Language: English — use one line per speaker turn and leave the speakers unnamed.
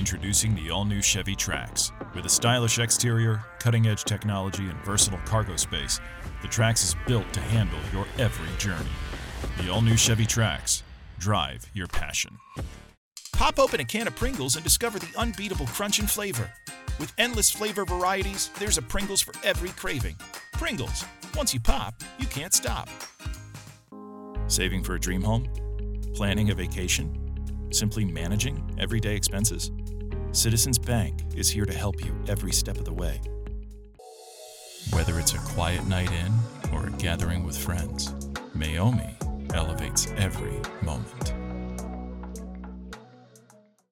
Introducing the all-new Chevy Trax. With a stylish exterior, cutting-edge technology, and versatile cargo space, the Trax is built to handle your every journey. The all-new Chevy Trax. Drive your passion.
Pop open a can of Pringles and discover the unbeatable crunch and flavor. With endless flavor varieties, there's a Pringles for every craving. Pringles. Once you pop, you can't stop.
Saving for a dream home? Planning a vacation? Simply managing everyday expenses? Citizens Bank is here to help you every step of the way. Whether it's a quiet night in or a gathering with friends, Mayomi elevates every moment.